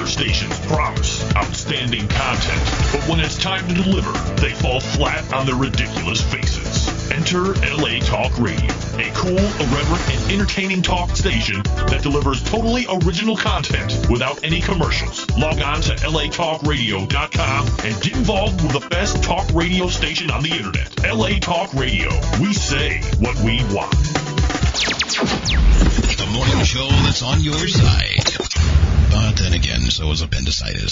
stations promise outstanding content, but when it's time to deliver, they fall flat on their ridiculous faces. Enter LA Talk Radio, a cool, irreverent, and entertaining talk station that delivers totally original content without any commercials. Log on to latalkradio.com and get involved with the best talk radio station on the internet. LA Talk Radio. We say what we want. The morning show that's on your side. But then again, so is appendicitis.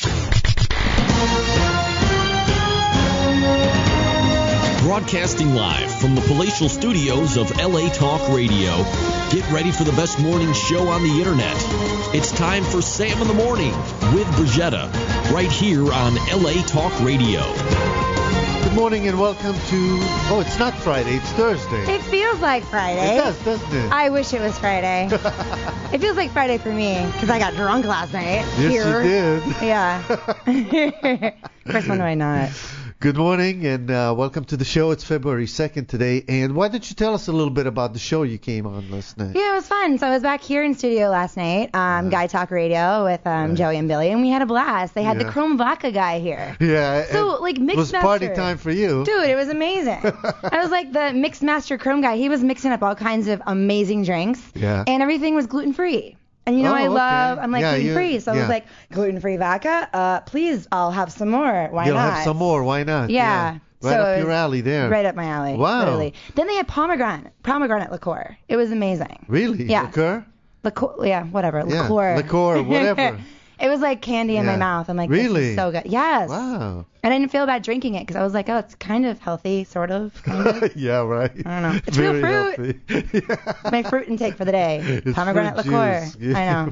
Broadcasting live from the palatial studios of LA Talk Radio. Get ready for the best morning show on the internet. It's time for Sam in the Morning with Brigetta, right here on LA Talk Radio. Good morning and welcome to... Oh, it's not Friday, it's Thursday. It feels like Friday. It does, doesn't it? I wish it was Friday. It feels like Friday for me because I got drunk last night. Yes, here. you did. Yeah. Of course, when do I not? Good morning and welcome to the show. It's February 2nd today. And why don't you tell us a little bit about the show you came on last night? Yeah, it was fun. So I was back here in studio last night, Guy Talk Radio with Joey and Billy, and we had a blast. They had the Chrome Vodka guy here. Yeah. So, like, Mixmaster. It was party time for you. Dude, it was amazing. I was like the Mixmaster Chrome guy. He was mixing up all kinds of amazing drinks. Yeah. And everything was gluten-free. And I'm gluten-free, so I was like, gluten-free vodka? Please, I'll have some more. Why You'll not? have some more. Why not? Yeah. Right so up your alley there. Right up my alley. Wow. Literally. Then they had pomegranate liqueur. It was amazing. Really? Yeah. Liqueur? Yeah, whatever. Yeah. Liqueur. Liqueur, whatever. It was like candy in my mouth. I'm like, really? This is so good. Yes. Wow. And I didn't feel bad drinking it because I was like, oh, it's kind of healthy, sort of, kind of. Yeah, right. I don't know. It's very real fruit. Yeah. My fruit intake for the day. It's Pomegranate fruit liqueur. juice. Yeah, I know.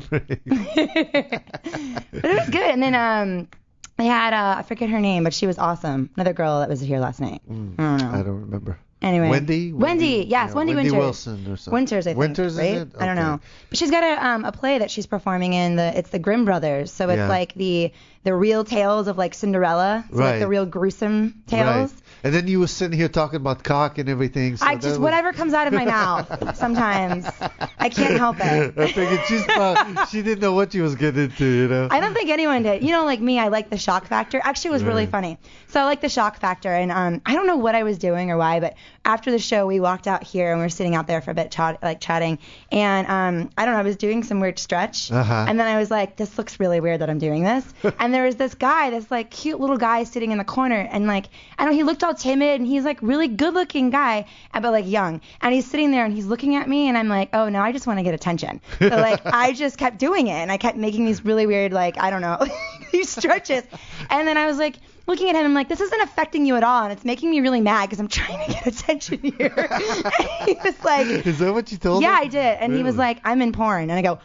But it was good. And then they had, I forget her name, but she was awesome. Another girl that was here last night. I don't know. I don't remember. Anyway. Wendy? Yes, Yeah, Wendy Wendy Winters. Wilson or something. Winters, I think. Winters, right? is it? I don't Okay. know. But she's got a play that she's performing in. It's the Grimm Brothers. So it's like the real tales of like Cinderella. So like the real gruesome tales. Right. And then you were sitting here talking about cock and everything. So whatever comes out of my mouth sometimes. I can't help it. I figured she didn't know what she was getting into, you know. I don't think anyone did. You know, like me, I like the shock factor. Actually, it was really funny. So I like the shock factor, and I don't know what I was doing or why, but after the show, we walked out here and we were sitting out there for a bit, chatting, and I don't know, I was doing some weird stretch, and then I was like, this looks really weird that I'm doing this, and there was this guy, this like cute little guy sitting in the corner, and like, I don't know, he looked all timid, and he's like really good looking guy, but like young, and he's sitting there and he's looking at me, and I'm like, oh no, I just want to get attention. So like, I just kept doing it, and I kept making these really weird, like, I don't know, these stretches, and then I was like, looking at him, I'm like, this isn't affecting you at all, and it's making me really mad because I'm trying to get attention here. And he was like, is that what you told him? Yeah, I did. And he was like, I'm in porn. And I go,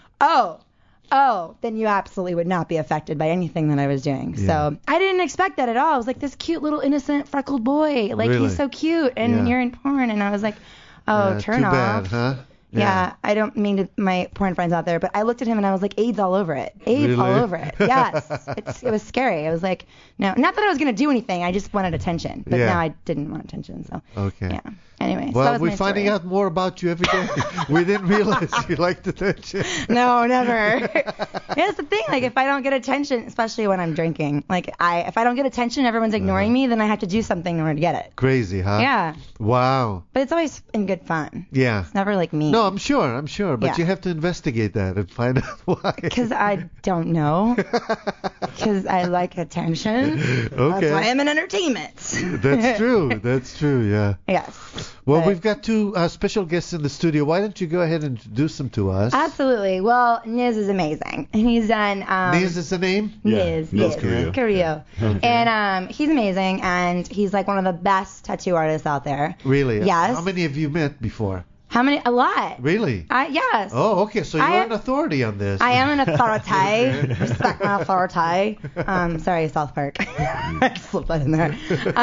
oh, then you absolutely would not be affected by anything that I was doing. Yeah. So I didn't expect that at all. I was like, this cute little innocent freckled boy. Like, he's so cute, and you're in porn. And I was like, oh, turn too off. Bad, huh? Yeah, I don't mean to my porn friends out there, but I looked at him and I was like, AIDS all over it. AIDS really? all over it. Yes. It was scary. I was like, no, not that I was going to do anything. I just wanted attention. But now I didn't want attention. So, okay. Yeah. Anyway. Well, so we're finding out more about you every day. We didn't realize you liked attention. No, never. That's the thing. Like, if I don't get attention, especially when I'm drinking, like, if I don't get attention, everyone's ignoring me, then I have to do something in order to get it. Crazy, huh? Yeah. Wow. But it's always in good fun. Yeah. It's never like me. No, I'm sure. But you have to investigate that and find out why. Because I don't know. Because I like attention. Okay. That's why I'm in entertainment. That's true, yeah. Yes. Well, we've got two special guests in the studio. Why don't you go ahead and introduce them to us? Absolutely. Well, Niz is amazing. And he's done... Niz is the name? Niz Carrillo. Okay. And he's amazing, and he's like one of the best tattoo artists out there. Really? Yes. How many have you met before? How many? A lot. Really? Yes. Oh, okay. So you're an authority on this. I am an authority. Respect my authority. Sorry, South Park. I slipped that in there.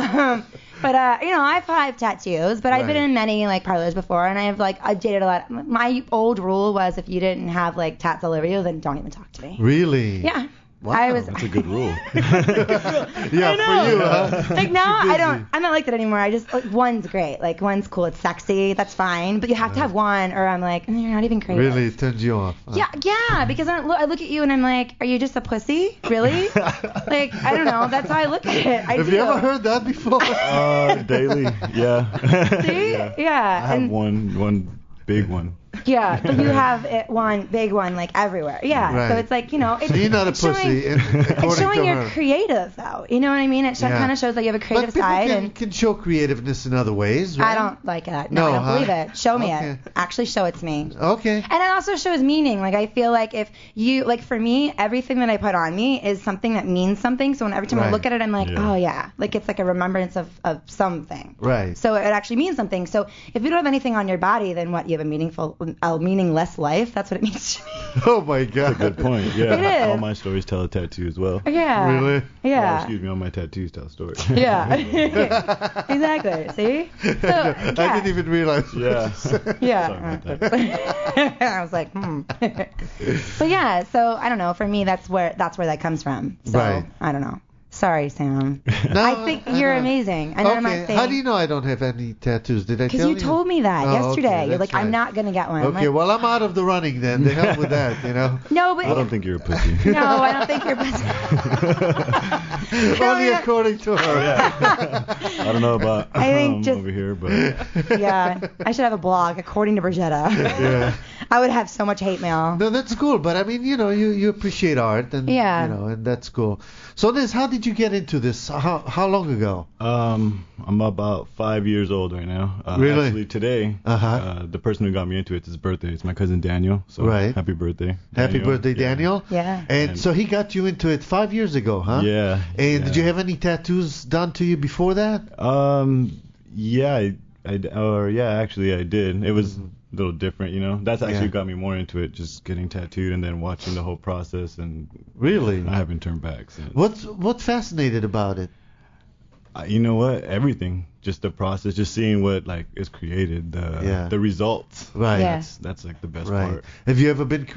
But I have 5 tattoos, but I've been in many like parlors before, and I've dated a lot. My old rule was if you didn't have like tats all over you, then don't even talk to me. Really? Yeah. Wow. That's a good rule. Yeah, for you, huh? Like now, I'm not like that anymore. I just like one's great. Like one's cool. It's sexy. That's fine. But you have to have one, or I'm like, you're not even crazy. Really, it turns you off. Huh? Yeah, because I look at you and I'm like, are you just a pussy? Really? Like, I don't know. That's how I look at it. Have you ever heard that before? Daily, yeah. See? Yeah. I have one big one. Yeah, but you have one big one like everywhere. Yeah, Right. so it's like, it's, So you're not a it's showing, pussy, it's according showing to you're her. creative, though. You know what I mean? It kind of shows that you have a creative but people side. can show creativeness in other ways, right? I don't like that. No, No, I don't huh? believe it. Show me Okay. it. Actually show it to me. Okay. And it also shows meaning. Like, I feel like if you, like, for me, everything that I put on me is something that means something. So when every time I Right. look at it, I'm like, Yeah. oh, yeah. Like, it's like a remembrance of something. Right. So it actually means something. So if you don't have anything on your body, then what? You have a meaningless life? That's what it means to me. Oh my God. Good point. Yeah. It is. All my stories tell a tattoo as well. Yeah. Really? Oh, Yeah. excuse me, all my tattoos tell a story. Yeah. Exactly. See? So, I didn't even realize. Yeah. Yeah. Sorry about that. I was like, But yeah, so I don't know. For me, that's where that comes from. So Right. I don't know. Sorry, Sam. No, I think you're know. amazing. And I'm not Okay. saying, How do you know I don't have any tattoos? Did I tell because you? you told me that Oh, yesterday. okay, You're that's like, I'm right. not gonna get one. I'm Okay, like, well, I'm out of the running then. The hell with that, no, but I don't think you're a pussy. no, I don't think you're. Only according to her. I don't know about I think just- over here, but Yeah, I should have a blog according to Brigetta. Yeah. I would have so much hate mail. No, that's cool. But I mean, you appreciate art, and Yeah. and that's cool. So, Liz, how did you get into this? How long ago? I'm about 5 years old right now. Really? Actually, today, the person who got me into it, it's his birthday. It's my cousin Daniel. So Right. happy birthday. Happy Daniel. birthday, Yeah. Daniel. Yeah. And so he got you into it 5 years ago, huh? Yeah. And did you have any tattoos done to you before that? Yeah, actually I did. It was a little different, That's actually Yeah. got me more into it, just getting tattooed and then watching the whole process, and Really? I haven't turned back since. What fascinated about it? You know what? Everything, just the process, just seeing what is created, the results. Right. Yeah. That's like the best Right. part. Have you ever been?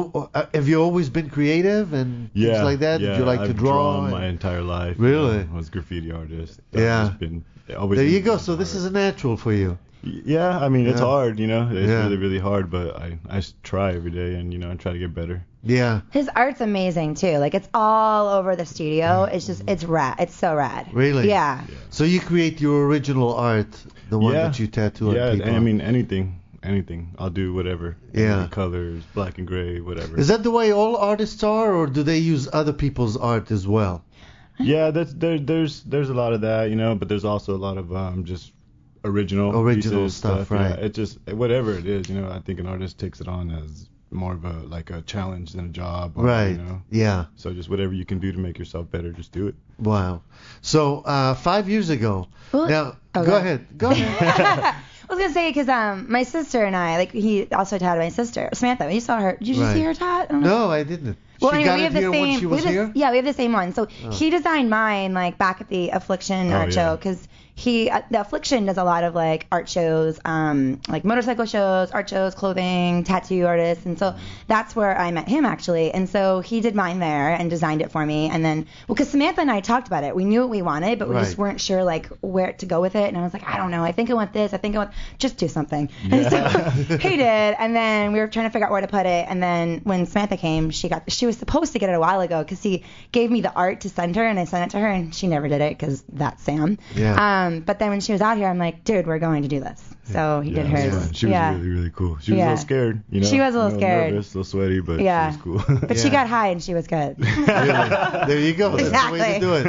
Have you always been creative and Yeah. things like that? Yeah, Did you like I've to draw? drawn my entire life. Really? I was a graffiti artist. Yeah. I've just been, always There you been go. So this art. is a natural for you. Yeah, I mean it's Yeah. hard, It's Yeah. really, really hard, but I try every day, and I try to get better. Yeah. His art's amazing too. Like, it's all over the studio. It's rad. It's so rad. Really? Yeah. So you create your original art, the one Yeah. that you tattoo on Yeah, people. and I mean anything. I'll do whatever. Yeah. Any colors, black and gray, whatever. Is that the way all artists are, or do they use other people's art as well? Yeah, there's a lot of that, but there's also a lot of just original pieces, stuff, right? Yeah, it just whatever it is, I think an artist takes it on as more of a challenge than a job. Or, Right. Yeah. So just whatever you can do to make yourself better, just do it. Wow. So 5 years ago. Well, Now, oh, go go ahead. Go ahead. I was gonna say, because my sister and I, he also tattooed my sister Samantha. You saw her. Did you Right. see her tat? I don't know. No, I didn't. Well, she anyway, got we it have the here same. when she was here? Yeah, we have the same one. So he designed mine back at the Affliction art show, because the Affliction does a lot of art shows, like motorcycle shows, art shows, clothing, tattoo artists, and so that's where I met him actually. And so he did mine there and designed it for me. And then, because Samantha and I talked about it, we knew what we wanted, but we just Right. weren't sure where to go with it. And I was like, I don't know. I think I want this. I think I want just do something. And so he did. And then we were trying to figure out where to put it. And then when Samantha came, she was supposed to get it a while ago, because he gave me the art to send her, and I sent it to her, and she never did it because that's Sam. Yeah. But then when she was out here, I'm like, dude, we're going to do this. So he did Yeah, hers. fun. She was really, really cool. She was a Yeah. little scared, She was a little scared. Nervous, a little sweaty, but Yeah. she was cool. But she got high and she was good. Really? There you go. That's the way to do it.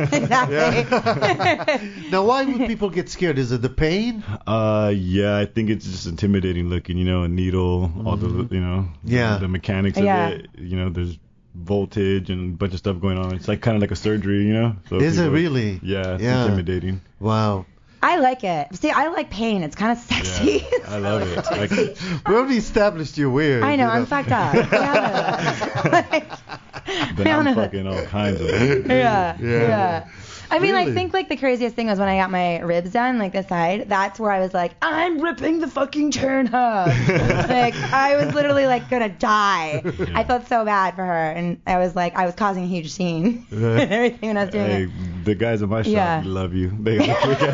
Exactly. Now, why would people get scared? Is it the pain? Yeah, I think it's just intimidating looking, a needle, all the, Yeah. the mechanics Yeah. of it, there's voltage and a bunch of stuff going on. It's kind of like a surgery, So Is it people- really? Yeah, it's Yeah. intimidating. Wow. I like it. See, I like pain. It's kind of sexy. Yeah, I love it. We already established you're weird. I know, you I'm fucked up. Yeah. Then I'm fucking all kinds of. Yeah. Yeah. I mean, Really? I think like the craziest thing was when I got my ribs done, like the side. That's where I was like, I'm ripping the fucking turnip. Like I was literally like gonna die. I felt so bad for her, and I was causing a huge scene and everything when I was doing it. The guys at my shop love you. They look at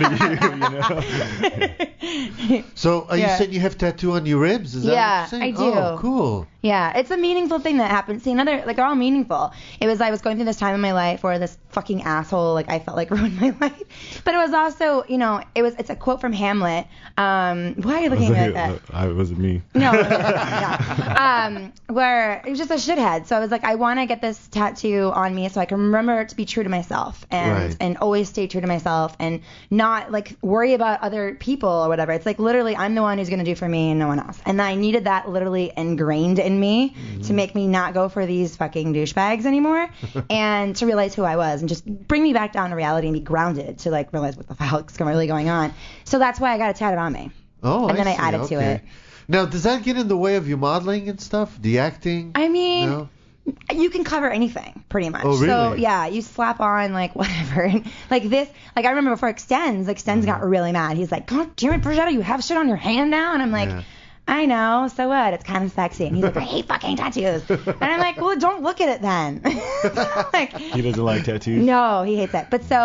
you, So you said you have tattoo on your ribs? Is that what you're saying? I do. Oh, cool. Yeah, it's a meaningful thing that happened. See, they're all meaningful. I was going through this time in my life where this fucking asshole, like I felt like ruined my life. But it was also, it's a quote from Hamlet. Why are you looking at me like that? It wasn't me. No, where it was just a shithead. So I was like, I want to get this tattoo on me so I can remember to be true to myself and always stay true to myself and not like worry about other people or whatever. It's like literally I'm the one who's going to do for me and no one else. And I needed that literally ingrained in me to make me not go for these fucking douchebags anymore and to realize who I was and just bring me back down to reality and be grounded to like realize what the fuck's really going on. So that's why I got it tatted on me. Oh, and then I see. added to it. Now, does that get in the way of your modeling and stuff? The acting? I mean, no? You can cover anything pretty much. Oh, really? So yeah, you slap on like whatever. Like this, like I remember before Extends got really mad. He's like, God damn it, Brigitte, you have shit on your hand now? And I'm like, I know, so what? It's kind of sexy. And he's like, I hate fucking tattoos. And I'm like, well, don't look at it then. Like, he doesn't like tattoos? No, he hates it. But so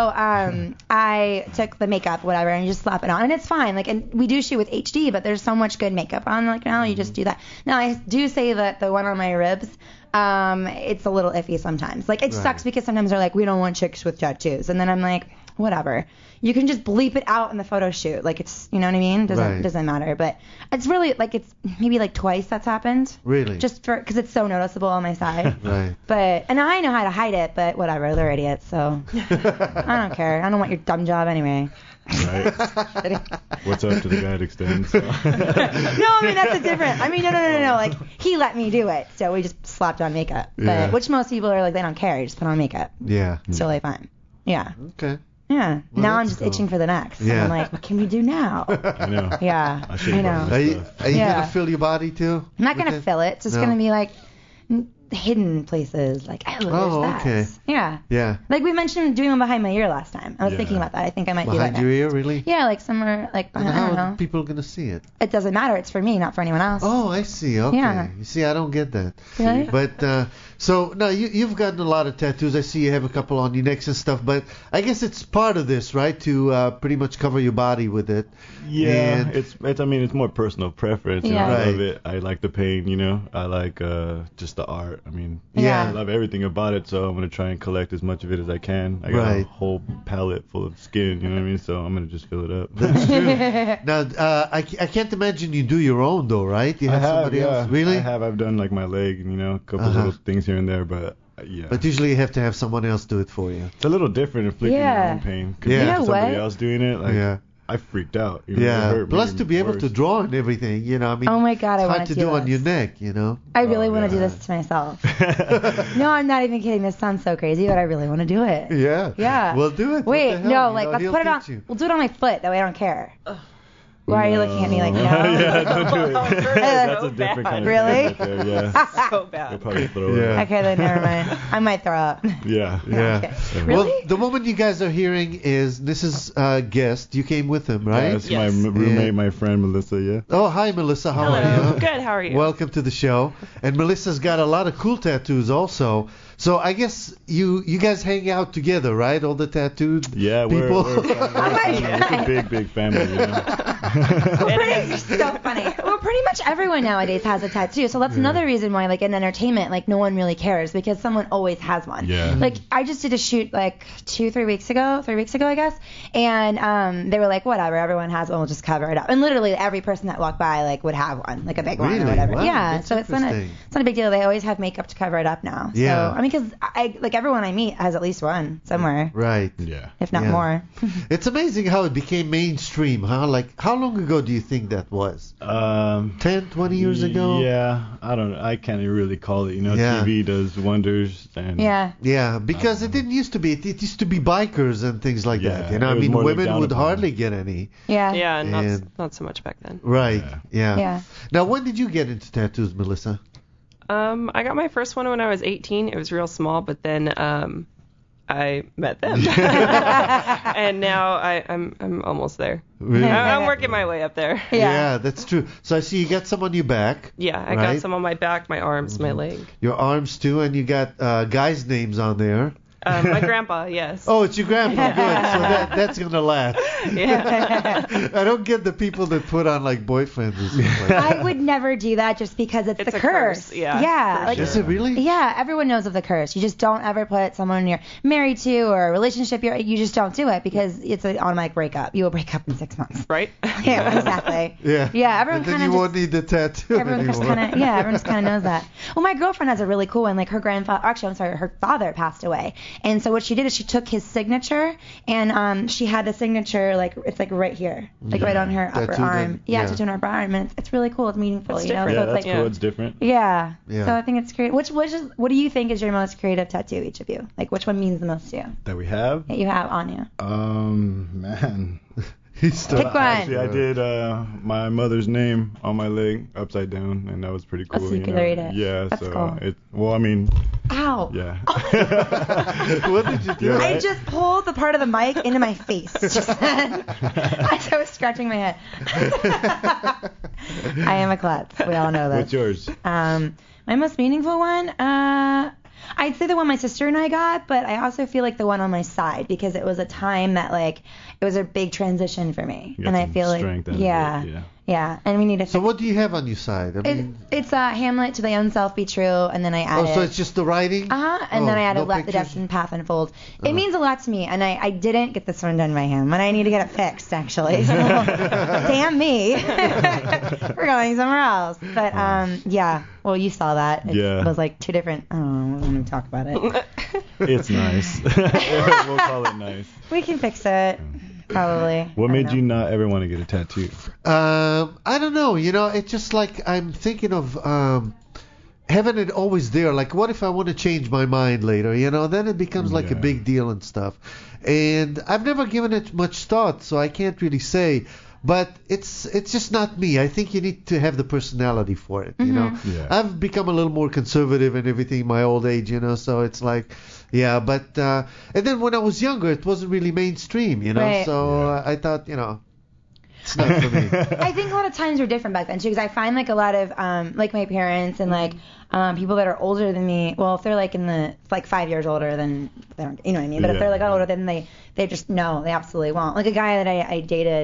I took the makeup, whatever, and you just slap it on. And it's fine. Like, and we do shoot with HD, but there's so much good makeup on, like, now you just do that. Now, I do say that the one on my ribs, it's a little iffy sometimes. Like, it sucks because sometimes they're like, we don't want chicks with tattoos. And then I'm like, whatever. You can just bleep it out in the photo shoot. Like, it's, you know what I mean? Doesn't matter. But it's really, like, it's maybe like twice that's happened. Really? Just because it's so noticeable on my side. Right. But, and I know how to hide it, but whatever. They're idiots, so I don't care. I don't want your dumb job anyway. Right. What's up to the guy that Extends? No, I mean, that's a different. I mean, no. Like, he let me do it, so we just slapped on makeup. But, which most people are like, they don't care. You just put on makeup. Yeah. It's totally fine. Yeah. Okay. Yeah. Well, now I'm just itching for the next. Yeah. I'm like, what can we do now? I know. Yeah. I know. Are you going to fill your body too? I'm not going to fill it. It's just going to be like hidden places. Like, oh, there's that. Okay. Yeah. Yeah. Like we mentioned doing one behind my ear last time. I was thinking about that. I think I might do that. Behind your ear, really? Yeah, like somewhere like behind. And how I don't know. are people going to see it? It doesn't matter. It's for me, not for anyone else. Oh, I see. Okay. Yeah. You see, I don't get that. Really? But so now you've gotten a lot of tattoos. I see you have a couple on your necks and stuff. But I guess it's part of this, right? To pretty much cover your body with it. Yeah. It's more personal preference. Yeah. I love it. I like the pain. I like just the art. I mean. Yeah. I love everything about it, so I'm gonna try and collect as much of it as I can. I got a whole palette full of skin, you know what I mean? So I'm gonna just fill it up. That's true. Now, I can't imagine you do your own though, right? You have somebody else. Really? I have. I've done like my leg, and a couple little things here and there, but yeah. But usually you have to have someone else do it for you. It's a little different inflicting your own pain. Yeah. You know somebody what? else doing it, like I freaked out. It hurt Plus me to be able to draw and everything, I mean. Oh my God, I it's want hard to to do do on this. your neck, I really want to do this to myself. No, I'm not even kidding. This sounds so crazy, but I really want to do it. Yeah. Yeah. Well, do it. Wait, What the hell? no, like let's he'll put it on. teach you. We'll do it on my foot. That way I don't care. Why are you looking at me like no? Yeah, don't do it. That's a So different kind of Really? thing right there, yeah. So bad. You'll probably throw it. Yeah. Okay, then never mind. I might throw up. Yeah. Yeah. Okay. Really? Well, the woman you guys are hearing this is a guest. You came with him, right? Yeah, that's Yes. my roommate, my friend Melissa, yeah. Oh, hi, Melissa. How are Hello. you? Good. How are you? Welcome to the show. And Melissa's got a lot of cool tattoos also. So I guess you guys hang out together, right? All the tattooed Yeah, people. we're it's a big family, It's so funny. Well, pretty much everyone nowadays has a tattoo. So that's another reason why, like in entertainment, like no one really cares because someone always has one. Yeah. Like I just did a shoot like 3 weeks ago, I guess, and they were like, whatever, everyone has one, we'll just cover it up. And literally every person that walked by like would have one, like a big one Really? or whatever. Wow, yeah. that's So it's not a big deal. They always have makeup to cover it up now. Yeah. So I mean, because I like everyone I meet has at least one somewhere, Right. yeah. if not Yeah. more. It's amazing how it became mainstream, huh? Like, how long ago do you think that was? 10, 20 years ago? Yeah, I don't know. I can't really call it. Yeah. TV does wonders. And Yeah. Yeah, because it didn't used to be. It used to be bikers and things like Yeah, that. I it was mean, more looked women down would upon. hardly get any. Yeah. Yeah, And- not so much back then. Right. Yeah. Yeah. Now, when did you get into tattoos, Melissa? I got my first one when I was 18. It was real small, but then I met them. And now I'm almost there. Really? I'm working my way up there. Yeah, that's true. So I see you got some on your back. Yeah, I got some on my back, my arms, my leg. Your arms too, and you got guys' names on there. My grandpa, yes. Oh, it's your grandpa. Good. So that's gonna last. Yeah. I don't get the people that put on like boyfriends or something. I would never do that just because it's the a curse. Yeah. Yeah. Like, Is it really? Yeah, everyone knows of the curse. You just don't ever put someone you're married to or a relationship you just don't do it because it's an automatic breakup. You will break up in 6 months. Right? Yeah, exactly. Yeah. Yeah, everyone And then kind you of won't need the tattoo everyone just anymore. kind of everyone just kind of knows that. Well, my girlfriend has a really cool one. Like her her father passed away, and so what she did is she took his signature and she had the signature like it's like right here, like right on her upper Tattooed arm. on- Yeah, yeah. tattooed on her upper arm, and it's really cool. It's meaningful, It's you know. different. So Yeah, it's that's like cool. It's different. yeah. Yeah. So I think it's great. What do you think is your most creative tattoo, each of you? Like which one means the most to you That we have? that you have on you? Man. He's still Pick one. Actually, I did my mother's name on my leg upside down, and that was pretty cool. so you could read it. Yeah, That's so cool. well, I mean, Ow. yeah. What did you do? You're I right. just pulled the part of the mic into my face just then as I was scratching my head. I am a klutz. We all know that. What's yours? My most meaningful one, I'd say the one my sister and I got, but I also feel like the one on my side because it was a time that like it was a big transition for me, You got and I some feel like strength out of yeah, it, and we need to. So fix what do you have on your side? I mean, It's Hamlet to thy own self be true, and then I added. so it's just the writing? And then I added no let the pictures? destined path unfold. It means a lot to me, and I didn't get this one done by him, and I need to get it fixed actually. So, damn me, we're going somewhere else. But yeah, well you saw that. It was like two different. I don't know. I don't want to talk about it. It's nice. We'll call it nice. We can fix it. Probably. What I made don't you know. not ever want to get a tattoo? I don't know. You know, it's just like I'm thinking of having it always there. Like, what if I want to change my mind later? You know, then it becomes like a big deal and stuff. And I've never given it much thought, so I can't really say. But it's just not me. I think you need to have the personality for it. You know, Yeah. I've become a little more conservative and everything in my old age. You know, so it's like, yeah. But and then when I was younger, it wasn't really mainstream. You know, Right. so I thought, you know, it's not for me. I think a lot of times were different back then too, because I find like a lot of like my parents and like people that are older than me. Well, if they're like like 5 years older, then they don't, you know what I mean. But if they're like older, then they just no, they absolutely won't. Like a guy that I dated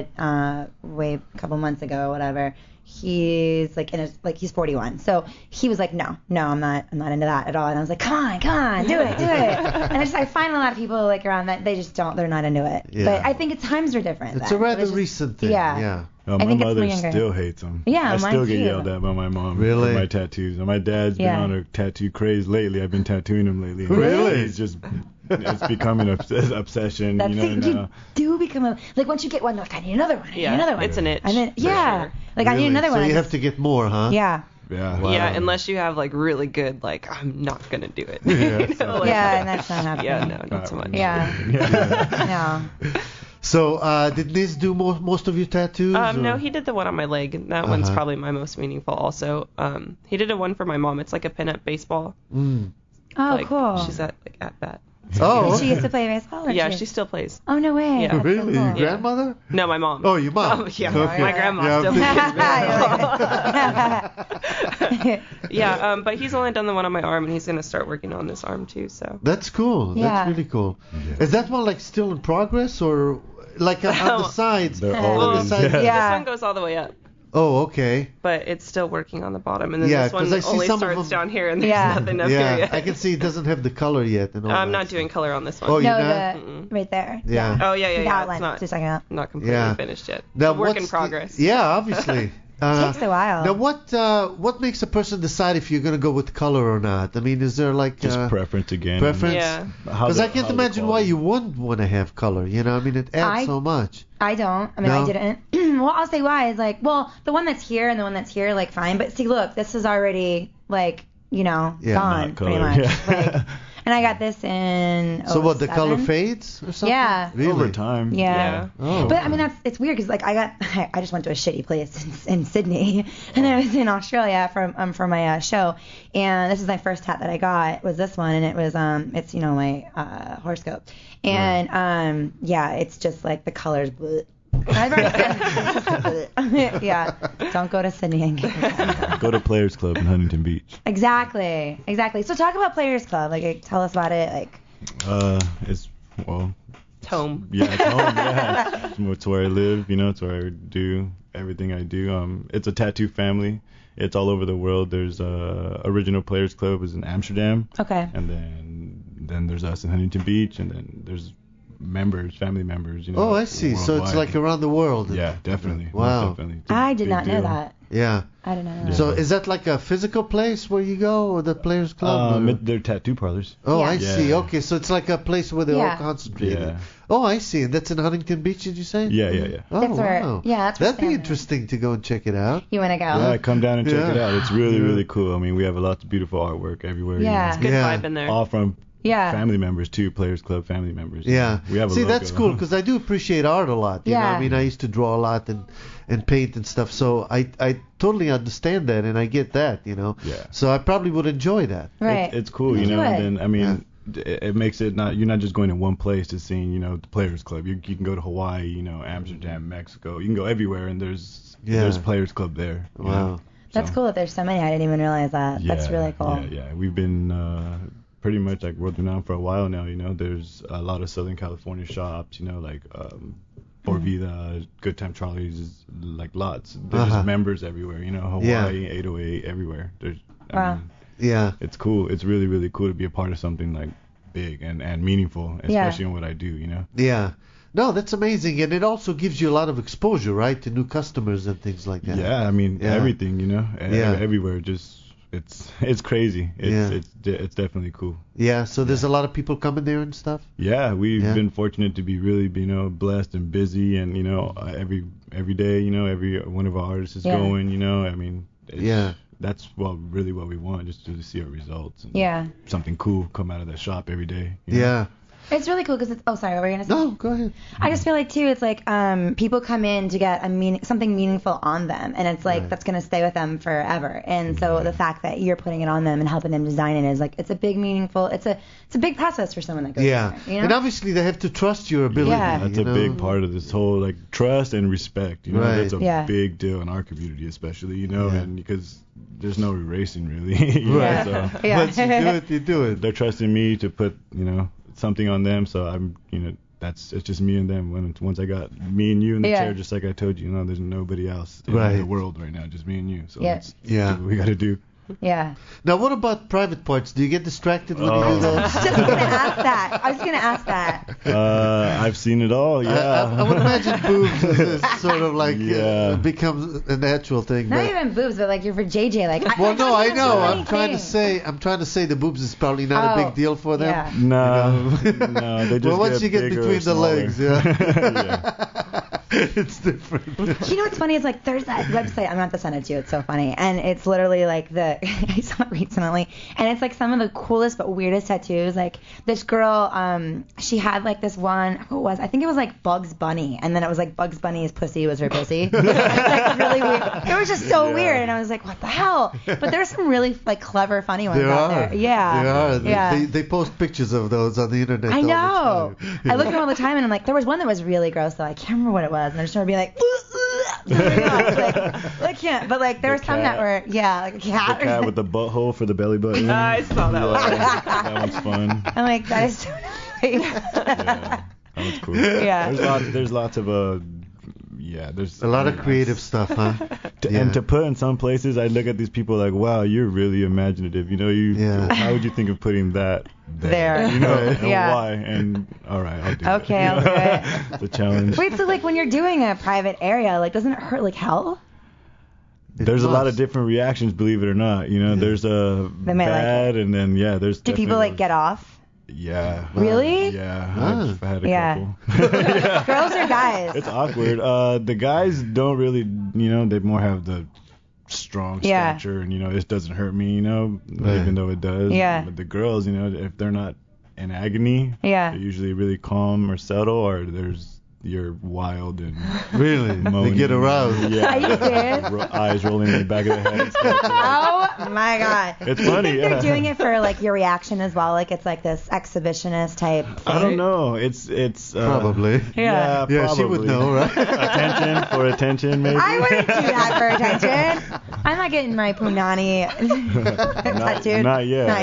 a couple months ago, or whatever. He's like he's 41, so he was like, no, I'm not into that at all. And I was like, come on, do it. And I find a lot of people like around that they're not into it. Yeah. But I think times are different. It's then. a rather It was just- recent thing. Yeah. Oh, I my think it's mother more younger. still hates them. Yeah, I mine still get too. yelled at by my mom Really? for my tattoos. And my dad's been Yeah. on a tattoo craze lately. I've been tattooing him lately. Really? He's just, it's becoming an obsession. That's you know, the, you now. do become like once you get one, like I need another one. I need another one. it's an itch. And then for yeah, sure. like I need Really? another one. So I you have just- to get more, huh? Yeah. Yeah. Wow. Yeah, unless you have like really good, like I'm not gonna do it. Yeah, You know, like- Yeah, and that's not happening. Yeah, no, not so much. Yeah. No. So did Liz do most of your tattoos? No, or- he did the one on my leg, and that one's Uh-huh. probably my most meaningful. Also, he did a one for my mom. It's like a pinup baseball. Mm. Oh, like, cool. She's at bat. Oh, She used to play baseball. Or Yeah, she still plays. Oh no way. Yeah. That's so really? cool. Your grandmother? No, my mom. Oh, your mom. Oh, yeah, Okay. my grandma Yeah, still I'm plays. Yeah, but he's only done the one on my arm, and he's gonna start working on this arm too. So. That's cool. Yeah. That's really cool. Is that one like still in progress or like on the sides? They're Well, all Well, in side- debt. Yeah. This one goes all the way up, Oh, okay. but it's still working on the bottom, and then Yeah, this one 'cause I see only some of starts them- down here, and there's Yeah. nothing up here Yeah, yet. I can see it doesn't have the color yet. And all I'm that not doing stuff. color on this one. Oh, No, you're not? right there. Yeah. Oh yeah, The yeah. outline, It's not just like that. not completely Yeah. finished yet. Now, A work in what's the- progress. Yeah, obviously. Takes a while. Now, what makes a person decide if you're gonna go with color or not? I mean, is there like Just preference again. preference? Yeah. Because I can't imagine why you wouldn't want to have color. You know, I mean, it adds so much. I don't. I mean, No? I didn't. Well, I'll say why. Is like, well, the one that's here and the one that's here, like, fine. But see, look, this is already like, Yeah. gone Not pretty color, much. yeah. Like, And I got this in. So what? The 07? color fades or something? Yeah. Really? Over time. Yeah. Oh. But I mean, it's weird because like I just went to a shitty place in Sydney, and I was in Australia for my show, and this is my first hat that I got was this one, and it was it's my horoscope, and yeah, it's just like the colors. I've already said yeah, don't go to Sydney and get Go to Players Club in Huntington Beach. Exactly. So talk about Players Club. Like, tell us about it. Like. It's home. Yeah, it's home. Yeah, it's where I live. It's where I do everything I do. It's a tattoo family. It's all over the world. There's Original Players Club is in Amsterdam. Okay. And then there's us in Huntington Beach, and then there's family members. Oh, I see. Worldwide. So it's like around the world. Yeah, definitely. Wow. Definitely. I did not know that. Yeah. I didn't know that. So is that like a physical place where you go, or the Players Club? They're tattoo parlors. Oh, Yeah. I see. Okay, so it's like a place where they're all concentrated. Yeah. Oh, I see. And that's in Huntington Beach, did you say? Yeah. Oh, That's where- wow. yeah, that's where That'd be Sam interesting to go and check it out. You want to go? Yeah, come down and check Yeah. it out. It's really, Yeah. really cool. I mean, we have a lot of beautiful artwork everywhere. Yeah. Good Yeah. vibe in there. All from Yeah. family members too, Players Club family members. Yeah. We have a See, logo. that's cool because I do appreciate art a lot. You know? Yeah. I mean, I used to draw a lot and paint and stuff, so I totally understand that and I get that, Yeah. So I probably would enjoy that. Right. It's cool, You would. And then I mean, it makes it not, you're not just going to one place to see, the Players Club. You can go to Hawaii, Amsterdam, Mexico. You can go everywhere, and there's Players Club there. you Wow. know. That's So, cool that there's so many. I didn't even realize that. That's yeah, really cool. Yeah. We've been pretty much like world renowned for a while now. There's a lot of Southern California shops. Like Fort Vida, Good Time Charlie's, like lots. There's just members everywhere. Hawaii, 808, everywhere. I mean, Yeah. it's cool. It's really, really cool to be a part of something like big and meaningful, especially in what I do. Yeah. No, that's amazing, and it also gives you a lot of exposure, right, to new customers and things like that. Yeah, I mean everything, everywhere. Just it's crazy. It's definitely cool. Yeah. So there's a lot of people coming there and stuff. Yeah, we've been fortunate to be really, blessed and busy, and every day, every one of our artists is going. I mean, that's really what we want, just to see our results. And something cool come out of that shop every day. Yeah. It's really cool because it's. Oh, sorry. What were you gonna say? No, go ahead. I just feel like too, it's like people come in to get something meaningful on them, and it's like that's gonna stay with them forever. And so the fact that you're putting it on them and helping them design it is like it's a big meaningful. It's a big process for someone that goes. Yeah. There, And obviously they have to trust your ability. Yeah. That's a big part of this whole trust and respect. That's a Yeah. big deal in our community, especially. And because there's no erasing really. Right. So Yeah. Once you do it, you do it. they're trusting me to put something on them, so I'm it's just me and them. Once I got me and you in the chair, just like I told you, there's nobody else in the world right now, just me and you. So let's do what we gotta do. Yeah. Now, what about private parts? Do you get distracted when you do those? I was just gonna ask that. I've seen it all. Yeah. I would imagine boobs is sort of like becomes a natural thing. Not But, even boobs, but like you're for JJ. Like. well, no, I know. so I'm many trying to things. say the boobs is probably not a big deal for them. Yeah. No, they just Well, once you get bigger between or the smaller. legs, yeah. Yeah. It's different. You know what's funny? It's like there's that website. I'm gonna have to send it to you. It's so funny, and it's literally like I saw it recently, and it's like some of the coolest but weirdest tattoos. Like this girl, she had like this one. Who was? I think it was like Bugs Bunny, and then it was like Bugs Bunny's pussy was her pussy. It's like really weird. It was just so weird, and I was like, what the hell? But there's some really like clever, funny ones out there. Yeah. There are. Yeah. They post pictures of those on the internet. I all the know. time. I look at them all the time, and I'm like, there was one that was really gross though. I can't remember what it was, and I just remember being like, like I can't. But like there were some that were like a cat. The cat with the butthole for the belly button. I saw that one. That one's fun. I'm like, that is so nice. Yeah, that was cool. Yeah. There's lots of there's A lot of creative stuff, huh? And to put in some places, I look at these people like, wow, you're really imaginative. How would you think of putting that there? And why? And all right, I'll do it. Okay, I'll do it. It's a challenge. Wait, so like when you're doing a private area, like doesn't it hurt like hell? There's a lot of different reactions, believe it or not. There's a They may bad, like and then there's. Do people like get off? Yeah. Really? Yeah, I've had a couple. Girls or guys? It's awkward. The guys don't really, they more have the strong Yeah. stature, and it doesn't hurt me, even though it does. Yeah. But the girls, if they're not in agony, Yeah. they're usually really calm or subtle, or you're wild and Really? moaning. They get aroused. Yeah. Are you serious? Eyes rolling in the back of the head. Oh my God. It's funny. You think Yeah. they're doing it for like your reaction as well? Like it's like this exhibitionist type thing? I don't know. It's Probably. Yeah. Yeah, Yeah, she would probably. know, right? attention, maybe. I wouldn't do that for attention. I'm not getting my punani tattooed. Not yet. Not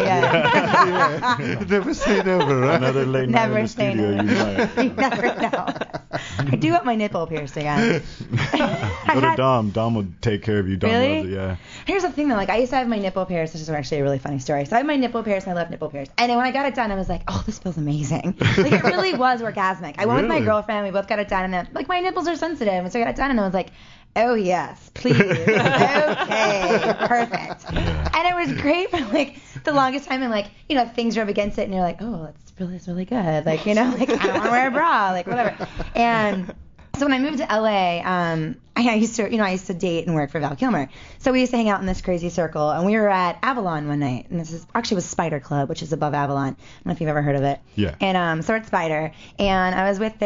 yet. Never say never, right? Another late night Never in the say studio, never. you might. You never know. I do want my nipple pierced again. Go to Dom. Dom will take care of you. Dom Really? loves it, yeah. Here's the thing though, like I used to have my nipple pierced. This is actually a really funny story. So I had my nipple pierced, and I love nipple pierced. And then when I got it done, I was like, oh, this feels amazing. Like it really was orgasmic. I went with my Really? girlfriend, we both got it done, and then like my nipples are sensitive, and so I got it done, and I was like, oh yes, please, okay, perfect. And it was great for like the longest time, and like things rub against it, and you're like, oh, it's really good. Like like I don't want to wear a bra, like whatever. And so when I moved to LA, I used to date and work for Val Kilmer. So we used to hang out in this crazy circle, and we were at Avalon one night, and this was Spider Club, which is above Avalon. I don't know if you've ever heard of it. Yeah. And so we're at Spider, and I was with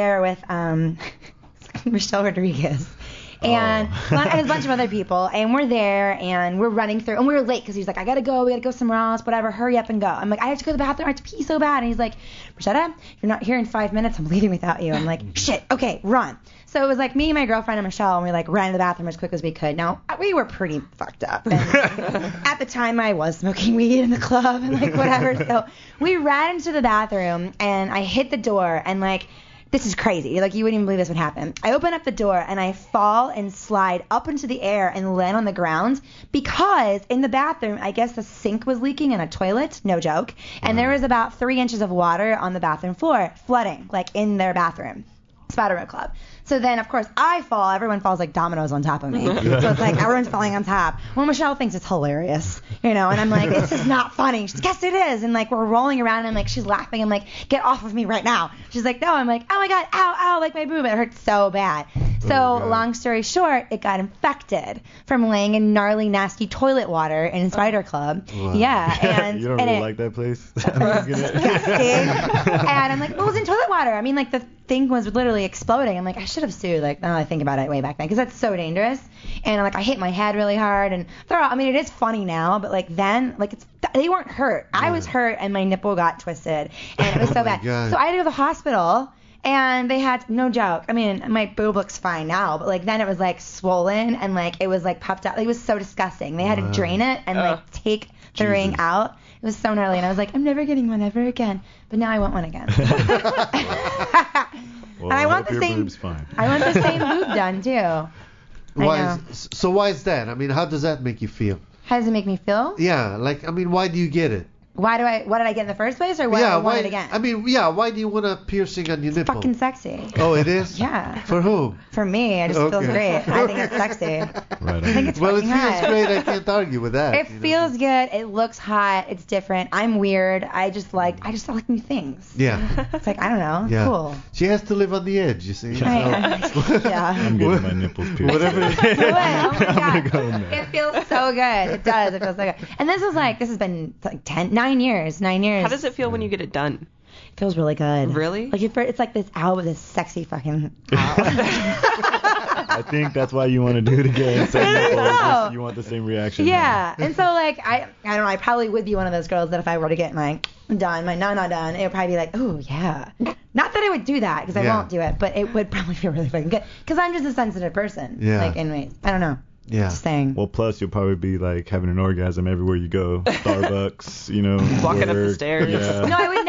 Michelle Rodriguez. And a bunch of other people, and we're there, and we're running through, and we were late because he was like, we gotta go somewhere else, whatever, hurry up and go. I'm like, I have to go to the bathroom, I have to pee so bad. And he's like, Brigitta, you're not here in 5 minutes, I'm leaving without you. I'm like, shit, okay, run. So it was like me, my girlfriend, and Michelle, and we like ran to the bathroom as quick as we could. Now, we were pretty fucked up. And at the time, I was smoking weed in the club and like whatever. So we ran into the bathroom, and I hit the door, and like, this is crazy. Like, you wouldn't even believe this would happen. I open up the door, and I fall and slide up into the air and land on the ground because in the bathroom, I guess the sink was leaking in a toilet. No joke. And there was about 3 inches of water on the bathroom floor, flooding, like in their bathroom. Spider Club. So then, of course, I fall. Everyone falls like dominoes on top of me. So it's like everyone's falling on top. Well, Michelle thinks it's hilarious, and I'm like, this is not funny. She's, yes, it is. And like we're rolling around, and I'm like, she's laughing. I'm like, get off of me right now. She's like, no. I'm like, oh my god, ow, like my boob. It hurts so bad. So long story short, it got infected from laying in gnarly, nasty toilet water in Spider Club. Wow. Yeah, and You don't and really it, like that place? disgusting. And I'm like, well, it was in toilet water. I mean, like the thing was literally exploding. I'm like, I should have sued. Like, now I think about it way back then, because that's so dangerous. And like, I hit my head really hard, and I mean, it is funny now, but like then, like they weren't hurt. I was hurt, and my nipple got twisted, and it was so bad. God. So I had to go to the hospital. And they had, no joke, I mean, my boob looks fine now, but like then it was like swollen and like it was like puffed out. Like, it was so disgusting. They had to drain it and like take the ring out. It was so gnarly, and I was like, I'm never getting one ever again. But now I want one again. Well, And I want hope the your same. boob's fine. I want the same boob done too. Why is that? I mean, how does that make you feel? How does it make me feel? Yeah, like, I mean, why do you get it? What did I get in the first place, or what yeah, I want why? it again? I mean, yeah, why do you want a piercing on your nipple? Fucking sexy. Oh, it is? Yeah. For whom? For me, it just feels great. I think it's sexy. Right I think on. it's Well, it fucking feels hot. great. I can't argue with that. It feels good. It looks hot. It's different. I'm weird. I just like new things. Yeah. It's like, I don't know. Yeah. Cool. She has to live on the edge, you see. Yeah. I'm getting my nipples pierced. Whatever. Do it. Oh my go god. now. It feels so good. It does. It feels so good. And this has been like 9 years. 9 years. How does it feel when you get it done? It feels really good. Really? Like it's like this owl with this sexy fucking owl. I think that's why you want to do it again. Same nipples, just you want the same reaction. Yeah. And so like I don't know, I probably would be one of those girls that if I were to get my not done, it would probably be like, oh yeah. Not that I would do that, because I Yeah. won't do it, but it would probably feel really fucking good, because I'm just a sensitive person. Yeah. Like, anyways, I don't know. Yeah. Just saying. Well, plus you'll probably be like having an orgasm everywhere you go. Starbucks, Walking up the work, stairs. Yeah. No, I would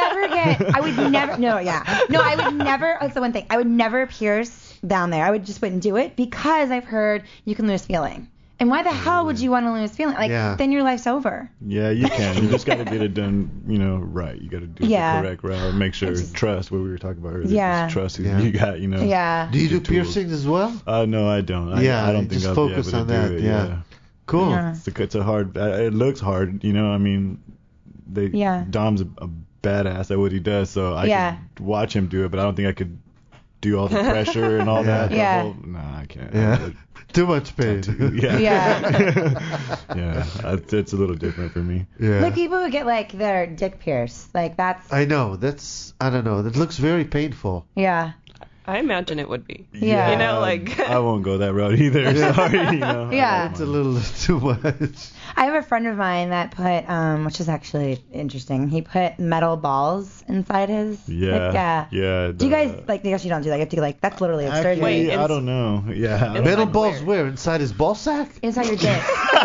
never, that's the one thing. I would never pierce down there. I wouldn't do it, because I've heard you can lose feeling. And why the hell would you want to lose feeling? Like, Yeah. then your life's over. Yeah, you can. You just got to get it done, right. You got to do Yeah. the correct route. Make sure trust what we were talking about earlier. Yeah. Just trust Yeah. you got, Yeah. Do you do the tools. piercings as well? No, I don't. Yeah, I don't think just I'll focus be able on to that, do it. yeah. Cool. Yeah. It's a hard. It looks hard, I mean, Dom's a badass at what he does, so I could watch him do it, but I don't think I could do all the pressure and all that. Yeah. Nah, I can't. Yeah. Too much pain. Yeah. Yeah. It's a little different for me. Yeah. Like people who get like their dick pierced, like that's. I know. I don't know. That looks very painful. Yeah. I imagine it would be. Yeah. You know, like. I won't go that route either. Sorry, you know. Yeah. It's a little too much. I have a friend of mine that put, which is actually interesting. He put metal balls inside his. Yeah. Like, yeah. Yeah. Do you guys like? I guess you don't do that. You have to like. That's literally a surgery. Wait, I don't know. Yeah. Metal like balls where? Inside his ball sack? Inside your dick.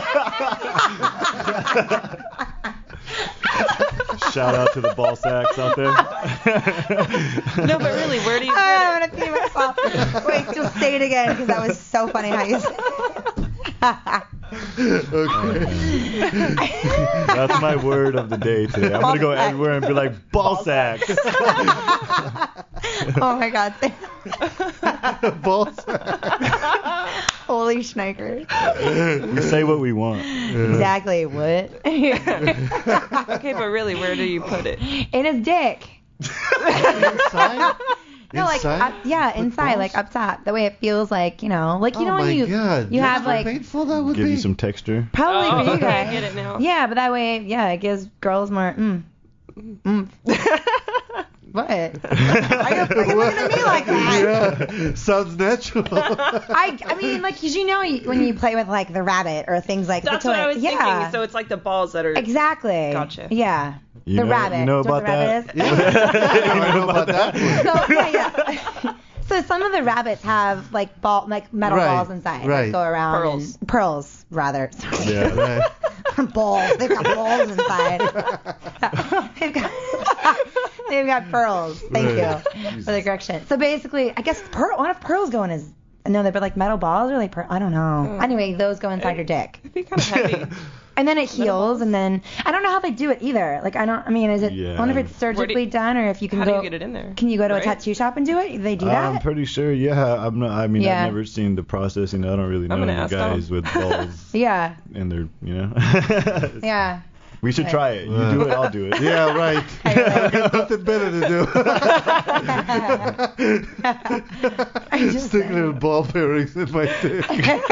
Shout out to the ball sacks out there. No, but really, where do you put I'm it? gonna pee myself. Wait, just say it again because that was so funny how you said it. Okay. That's my word of the day today. I'm gonna go everywhere and be like ball sacks. Oh my god. Ball sack. Holy schnikers. We say what we want. Exactly. What? Okay, but really, where do you put it? In his dick. Inside? No, like Inside? inside, balls? like up top. That way it feels like, like Oh when my you God. you have How like painful that would Give be. you some texture. probably for you okay, I guys. get it now. Yeah, but that way, it gives girls more. What? Why are you freaking looking at me like that? Yeah, sounds natural. I mean, like, 'cause when you play with like the rabbit or things like That's the toy, what I was yeah. thinking. So it's like the balls that are. Exactly. Gotcha. Yeah. You the know- rabbit. you know Do you know what about the rabbit is? I know about that one. So yeah. So some of the rabbits have like metal Right, balls inside right. that go around. Pearls. And, pearls, rather. Sorry. Yeah. Right. Balls. They've got balls inside. They've got pearls. Thank you for the correction. So basically, I guess what if pearls go in his? No, they're like metal balls or like pearl. I don't know. Anyway, those go inside your dick. It'd be kind of heavy. And then it heals, and then I don't know how they do it either. Like I mean, is it? Yeah. I wonder if it's surgically done or if you can How go. do you get it in there? Can you go to Right? a tattoo shop and do it? They do that. I'm pretty sure. Yeah. I'm not. I mean, Yeah. I've never seen the process. I don't really know I'm gonna any ask guys Tom. with balls Yeah. and they're, Yeah. We should try it. You do it, I'll do it. Yeah, right. I got nothing better to do. I just Stick little ball bearings in my dick.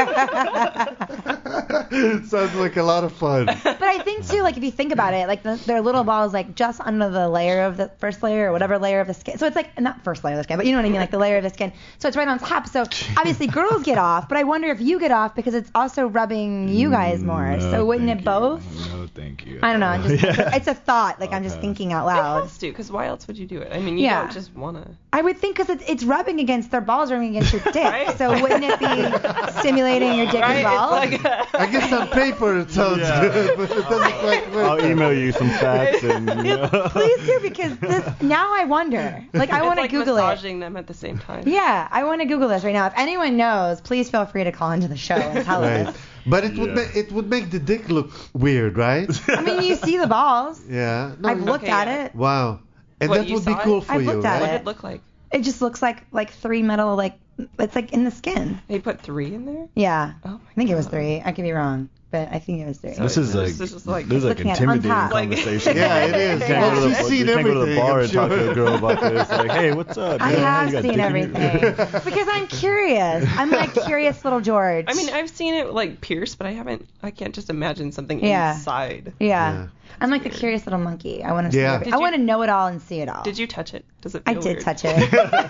Sounds like a lot of fun. But I think too, like if you think about it, like their little balls, like just under the layer of the first layer or whatever layer of the skin. So it's like not first layer of the skin, but you know what I mean, like the layer of the skin. So it's right on top. So obviously girls get off, but I wonder if you get off because it's also rubbing you guys more. No, so wouldn't thank it both? You. No, thank you. I don't know. I'm just, Yeah. it's a thought. Like I'm just Okay. thinking out It loud. has to, because why else would you do it? I mean, you Yeah. don't just want to. I would think because it's rubbing against their balls, rubbing against your dick. Right? So wouldn't it be stimulating your dick Right? as well? It's like I guess on paper it sounds Yeah. good, but it doesn't quite work. I'll email you some facts and Please do, because now I wonder. Like I want to like Google it. massaging them at the same time. Yeah, I want to Google this right now. If anyone knows, please feel free to call into the show and tell Right. us. But it would Yeah. it would make the dick look weird, right? I mean, you see the balls. Yeah. No, I've looked Okay, at yeah. it. Wow. And What, that you would be saw it? cool for I've you, looked at right? What it. did it look like? It just looks like three metal, like it's like in the skin. They put 3 in there? Yeah. Oh my I think it was 3. I could be wrong, but I think it was 3. This is like This is like- this is like looking at on intimidating top. conversation. Yeah, it is. You can't go to She's the, seen you can't go to the everything, bar I'm and talk to sure. a girl about this. Like, hey, what's up? I You know, you have got seen dick in your- everything because I'm curious. I'm like curious little George. I mean, I've seen it like pierced, but I can't just imagine something Yeah. inside. yeah. Yeah. I'm like the curious little monkey. I want to Yeah. see. Did I you- want to know it all and see it all. Did you touch it? Does it I feel did weird? touch it.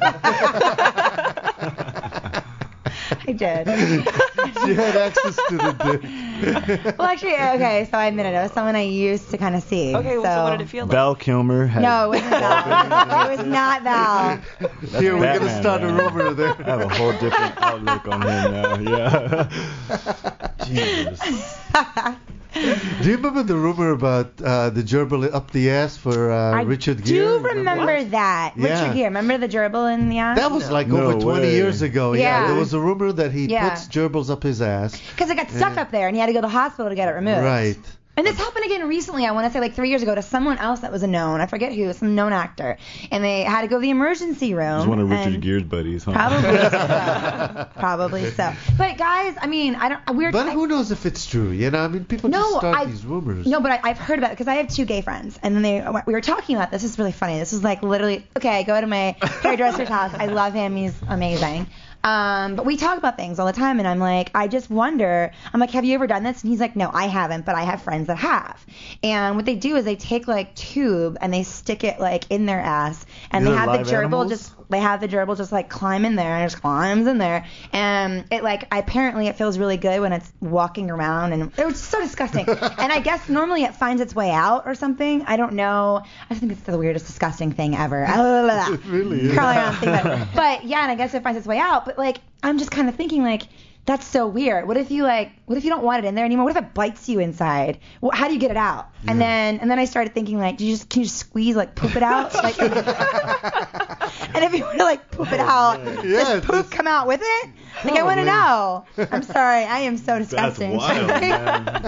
I did. She had access to the dick. Well, actually, okay, so I admit it. It was someone I used to kind of see. Okay, well, so what did it feel like? Val Kilmer had No, it wasn't Val. It was not Val. Here, we're going to Batman, start a man. rumor I there. have a whole different outlook on him now. Yeah. Jesus. Do you remember the rumor about the gerbil up the ass for Richard Gere? I do remember that. Yeah. Richard Gere. Remember the gerbil in the ass? That was like No over 20 way. years ago. Yeah. There was a rumor that he Yeah. puts gerbils up his ass. Because it got stuck up there and he had to go to the hospital to get it removed. Right. And this happened again recently, I want to say like 3 years ago, to someone else that was a known, I forget who, some known actor. And they had to go to the emergency room. It was one of Richard and- Gere's buddies, huh? Probably so. Probably so. But guys, I mean, But who knows if it's true? You know, I mean, people just start these rumors. No, but I've heard about it because I have 2 gay friends, and then we were talking about this. This is really funny. This is like literally, okay, I go to my hairdresser's house. I love him. He's amazing. But we talk about things all the time, and I'm like, I just wonder. I'm like, have you ever done this? And he's like, no, I haven't, but I have friends that have. And what they do is they take like tube and they stick it like in their ass, and they have the gerbil just like climb in there, and it just climbs in there, and it like apparently it feels really good when it's walking around, and it was so disgusting. And I guess normally it finds its way out or something. I don't know. I think it's the weirdest disgusting thing ever. It really is. Curling around thing, but yeah, and I guess it finds its way out. But like, I'm just kind of thinking like, that's so weird. What if you don't want it in there anymore? What if it bites you inside? Well, how do you get it out? Yeah. And then I started thinking like, can you just squeeze, like poop it out? Like, and if you were to like poop it out, does poop come out with it? Like, I want to know. I'm sorry, I am so disgusting. That's wild, man.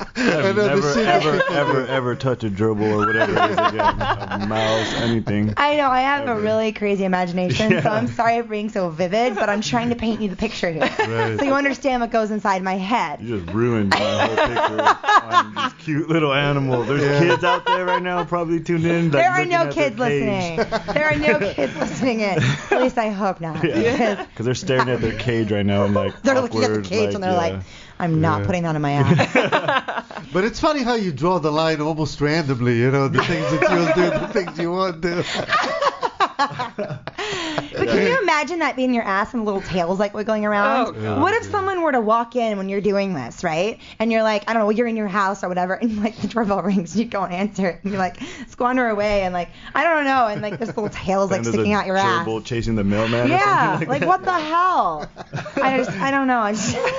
Ever touch a gerbil or whatever it is again, a mouse, anything. I know, I have a really crazy imagination, so I'm sorry for being so vivid, but I'm trying to paint you the picture here. Right. So you understand what goes inside my head. You just ruined my whole picture on this cute little animal. There's kids out there right now probably tuned in. There are no kids listening. There are no kids listening in. At least I hope not. Because they're staring at their cage right now and like they're looking at the cage and they're like, I'm not putting that in my ass. But it's funny how you draw the line almost randomly, you know, the things that you'll do, the things you won't do. But can you imagine that being your ass and the little tails like wiggling around? Oh, what if someone were to walk in when you're doing this, right? And you're like, I don't know, you're in your house or whatever, and like the doorbell rings, and you go and answer it, and you like squander away, and like, I don't know, and like this little tail is like sticking out your ass. Gerbil chasing the mailman. Yeah, or something like what the hell? I don't know.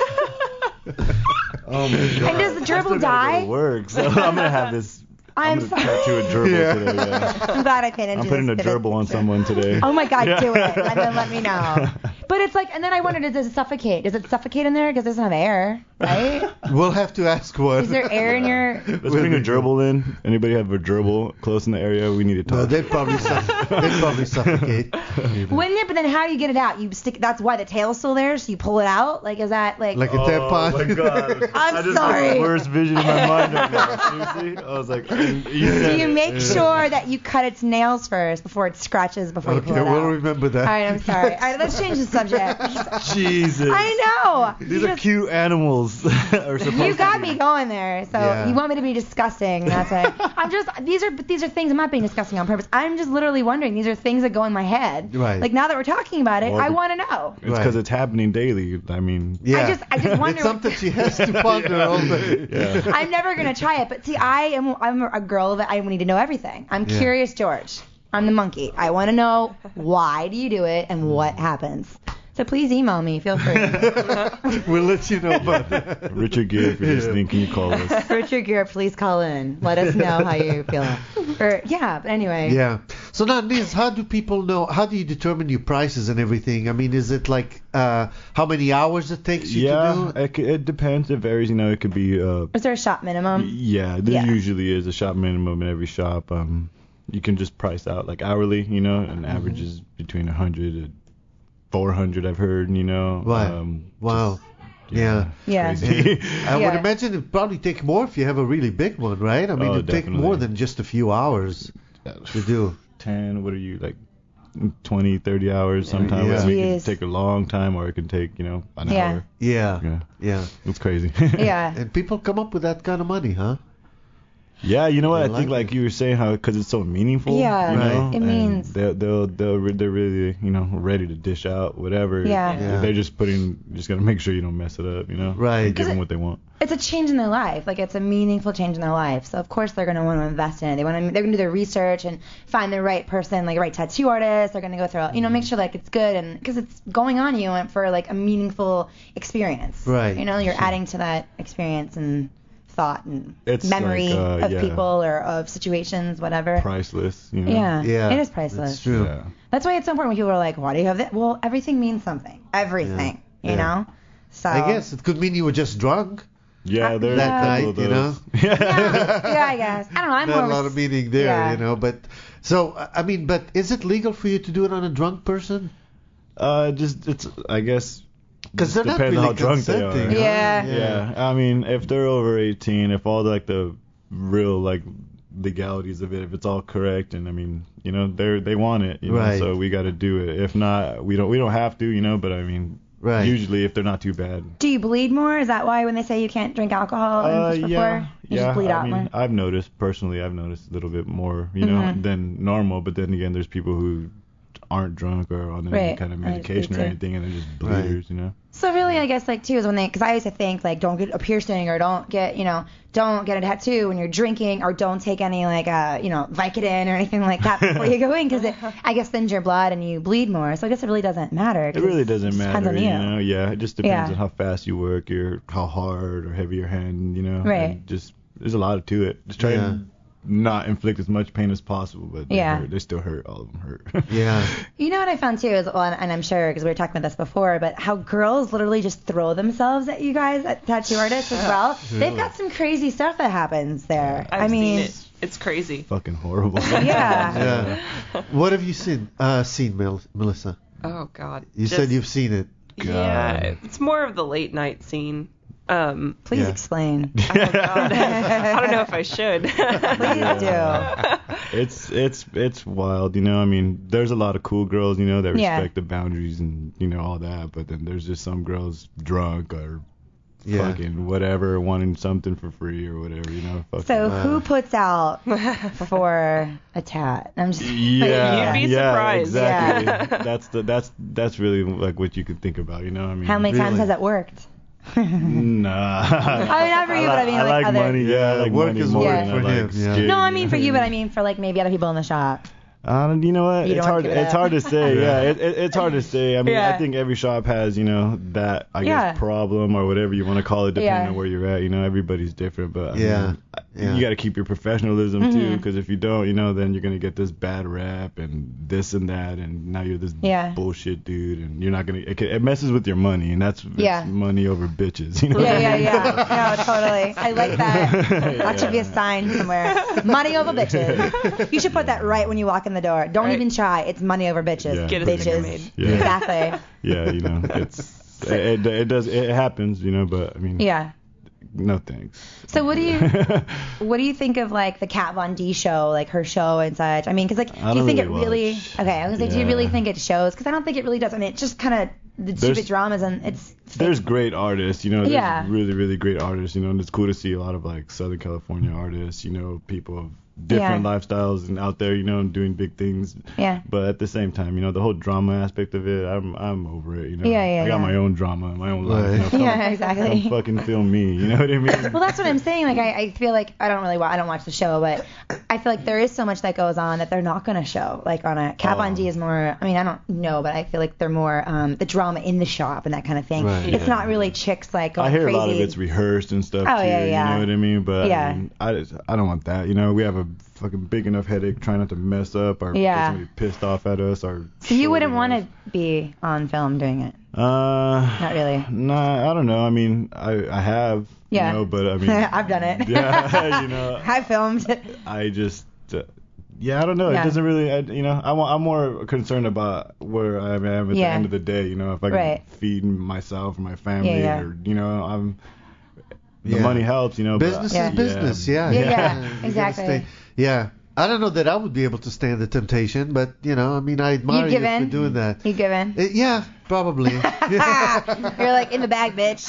Oh my god. And does the gerbil die? Work. So I'm gonna have this. I'm gonna tattoo a gerbil today. Yeah. I'm glad I painted. I'm putting a gerbil on someone today. Oh my god, do it, and then let me know. But it's like, and then I wondered, does it suffocate? Does it suffocate in there? Because it doesn't have air, right? We'll have to ask one. Is there air in your? Let's bring a gerbil in. Anybody have a gerbil close in the area? We need to talk. No, they'd probably suffocate. Wouldn't it? But then how do you get it out? You stick. That's why the tail's still there. So you pull it out. Like, is that like? Like a tampon. Oh my god. I'm sorry. Got the worst vision in my mind right now. Seriously, I was like. Do you make sure that you cut its nails first before it scratches before you pull it out? Okay, we'll remember that. All right, I'm sorry. All right, let's change the subject. Jesus. I know. These are cute animals. You got me going there. So you want me to be disgusting. That's right. These are things. I'm not being disgusting on purpose. I'm just literally wondering. These are things that go in my head. Right. Like now that we're talking about it, I want to know. It's because it's happening daily. I mean. Yeah. I just wonder. It's something she has to ponder all day. Yeah. I'm never gonna try it, but see, I'm a girl that I need to know everything. I'm curious, George. I'm the monkey. I want to know why do you do it and what happens. So please email me. Feel free. We'll let you know about that. Richard Gere, if you're listening, can you call us? Richard Gere, please call in. Let us know how you feel. But anyway. Yeah. So now, Liz, how do people know? How do you determine your prices and everything? I mean, is it like how many hours it takes you to do? It depends. It varies. You know, it could be. Is there a shop minimum? Yeah, there usually is a shop minimum in every shop. You can just price out like hourly. You know, and average is between 100 and 400. I've heard. You know. Wow. Yeah. I would imagine it'd probably take more if you have a really big one, right? I mean, it'd take more than just a few hours to do. 10, what are you, like 20, 30 hours sometimes? Yeah. I mean, it can take a long time or it can take, an hour. Yeah. It's crazy. Yeah. And people come up with that kind of money, huh? Yeah, you know what? I think like you were saying, how because it's so meaningful. Yeah, you know? It means they're really ready to dish out whatever. Yeah. They're just gotta make sure you don't mess it up. Right. And give them what they want. It's a change in their life. Like it's a meaningful change in their life. So of course they're gonna want to invest in it. They're gonna do their research and find the right person, like the right tattoo artist. They're gonna go through, make sure like it's good and because it's going on you and for like a meaningful experience. Right. You're adding to that experience and thought and it's memory of people or of situations, whatever. Priceless, Yeah, it is priceless. That's true. Yeah. That's why it's so important when people are like, why do you have that? Well, everything means something. Everything, you know? So I guess it could mean you were just drunk. Yeah, there's that night, of those. Yeah, I guess. I don't know. I'm Not more a lot of meaning there, but but is it legal for you to do it on a drunk person? It's I guess. Because they're not depends really on how drunk they are. consenting. Yeah. Yeah. I mean, if they're over 18, if all the real legalities of it, if it's all correct, and I mean, you know, they want it, you know, Right. so we got to do it. If not, we don't have to, you know, but I mean, Right. usually if they're not too bad. Do you bleed more? Is that why when they say you can't drink alcohol and push before, you just bleed out I mean, more? I've noticed a little bit more, you know, than normal. But then again, there's people who aren't drunk or on any Right. kind of I medication or see too. anything, and they're just Right. bleeders, you know. So really, I guess like too is when they, because I used to think like don't get a piercing or don't get a tattoo when you're drinking, or don't take any like Vicodin or anything like that before you go in, because it I guess thins your blood and you bleed more. So I guess it really doesn't matter. It really doesn't Depends matter, on you you. know. Yeah, it just depends Yeah. on how fast you work, how hard or heavy your hand, you know. Right. And just there's a lot to it. Just try Yeah. to not inflict as much pain as possible, but they Yeah. hurt. They still hurt. All of them hurt. Yeah. You know what I found too is, well, and I'm sure because we were talking about this before, but how girls literally just throw themselves at you guys, at tattoo artists as well. They've got some crazy stuff that happens there. I've I mean, seen it. It's crazy. Fucking horrible. yeah. Yeah. What have you seen, Melissa? Oh God. You Just- said you've seen it. Yeah, it's more of the late night scene. Please Yeah. explain. Oh God. I don't know if I should. Please do. It's wild, you know. I mean, there's a lot of cool girls, you know, that Yeah. respect the boundaries and, you know, all that. But then there's just some girls drunk or Yeah. fucking whatever, wanting something for free or whatever, you know. Fucking, So who puts out for a tat? I'm just yeah, You'd be yeah, surprised. exactly. That's really like what you could think about, you know. I mean, How many times Really? has it worked? Nah. I mean, not for you, but I mean, I like other. money. Yeah, I like Work money is more work than I for like him, yeah. skin. No, I mean for you, but I mean for like maybe other people in the shop. You know what? You It's don't hard. give it It's up. hard to say. Yeah, it's hard to say. I mean, Yeah. I think every shop has, you know, that I Yeah. guess problem or whatever you want to call it, depending Yeah. on where you're at. You know, everybody's different, but I Yeah. mean, Yeah. you got to keep your professionalism Mm-hmm. too, because if you don't, you know, then you're gonna get this bad rap and this and that, and now you're this Yeah. bullshit dude, and you're not gonna. It messes with your money, and that's it's Yeah. money over bitches. You know. Yeah. No, totally. I like that. That should be a sign somewhere. Money over bitches. You should put that right when you walk in the door. Don't Right. even try. It's money over bitches. Yeah. Get a sticker bitches. made. Yeah. Exactly. Yeah, you know, it happens, you know, but I mean, Yeah. no thanks. So what do you think of like the Kat Von D show, like her show and such? I mean, because like, I do you don't think really it really? watch. Okay, I was like, do you Yeah. really think it shows? Because I don't think it really does. I mean, it's just kind of the There's- stupid dramas, and it's. There's great artists, you know. There's Yeah. really, really great artists, you know. And it's cool to see a lot of like Southern California artists, you know, people of different Yeah. lifestyles and out there, you know, and doing big things. Yeah. But at the same time, you know, the whole drama aspect of it, I'm over it, you know. Yeah, I got yeah. my own drama, my own life. Right. You know, come- Yeah, exactly. Come fucking film me, you know what I mean? Well, that's what I'm saying. Like, I feel like I don't watch the show, but I feel like there is so much that goes on that they're not going to show. Like on a Kat Von D is more. I mean, I don't know, but I feel like they're more the drama in the shop and that kind of thing. Right. It's Yeah. not really chicks like going I hear crazy. a lot of it's rehearsed and stuff Oh, too. yeah, yeah. You know what I mean? But Yeah. I mean, I don't want that. You know, we have a fucking big enough headache trying not to mess up or Yeah. get somebody pissed off at us or. So you wouldn't want to be on film doing it? Not really. Nah, I don't know. I mean, I have. Yeah. You know, but I mean. I've done it. Yeah, you know. I filmed. I just. Yeah, I don't know. Yeah. It doesn't really. You know, I'm more concerned about where I am at the Yeah. end of the day. You know, if I can Right. feed myself or my family, Yeah. or you know, the Yeah. money helps. You know, but- Business Yeah. is business. Yeah. Yeah, You gotta exactly. stay- Yeah. I don't know that I would be able to stand the temptation, but you know, I mean, I admire You you give in? for doing that. You given? Yeah, probably. You're like in the bag, bitch.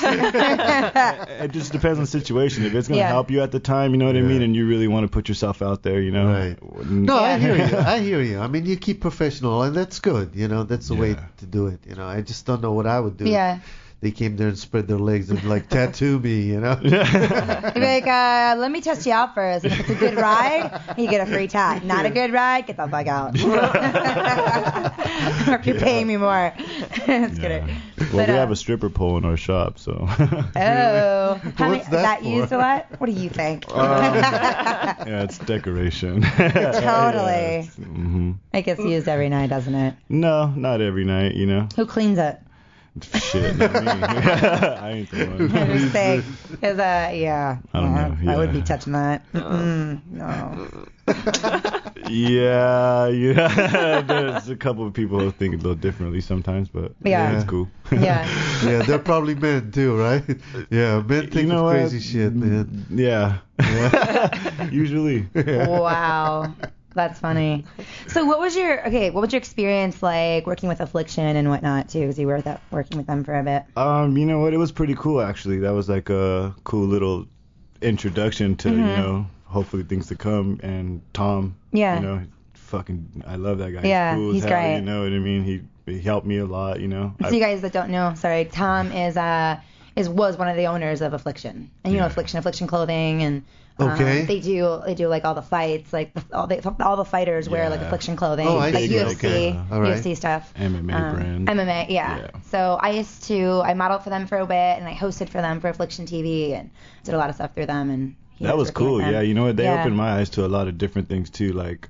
It just depends on the situation. If it's gonna Yeah. help you at the time, you know what I mean, and you really want to put yourself out there, you know. Right. No, I Yeah. hear you. I hear you. I mean, you keep professional, and that's good. You know, that's the way Yeah. to do it. You know, I just don't know what I would do. Yeah. They came there and spread their legs and like tattoo me. You know. You'd be like, let me test you out first. And if it's a good ride, you get a free tat. Not a good ride, get the fuck out. Or if you're paying me more. Just kidding. Well, But, we have a stripper pole in our shop, so. Oh. How many, What's is that that for? used a lot? What do you think? Yeah, it's decoration. Totally. Hmm. It gets used every night, doesn't it? No, not every night, you know. Who cleans it? Shit, not me. I ain't the one. Just say, cause yeah, I don't know, I would yeah. be touching that. No. Yeah. There's a couple of people who think a little differently sometimes, but Yeah. it's cool. Yeah. Yeah, they're probably men too, right? Yeah, men think of crazy shit, man. Yeah. Usually. Wow. That's funny. So what was your experience like working with Affliction and whatnot too? Because you were working with them for a bit. You know what? It was pretty cool actually. That was like a cool little introduction to, you know, hopefully things to come. And Tom, Yeah. you know, fucking, I love that guy. Yeah, he's cool he's as hell, great. You know what I mean? He helped me a lot, you know. So you guys that don't know, sorry, Tom was one of the owners of Affliction, and you know Affliction clothing, and Okay. they do like all the fights, like all the fighters wear like Yeah. Affliction clothing, Oh, I like see. UFC, Okay. All right. UFC stuff. MMA brand. MMA, yeah. So I modeled for them for a bit, and I hosted for them for Affliction TV, and did a lot of stuff through them, and That was cool. Yeah, you know what? They Yeah. opened my eyes to a lot of different things too. Like,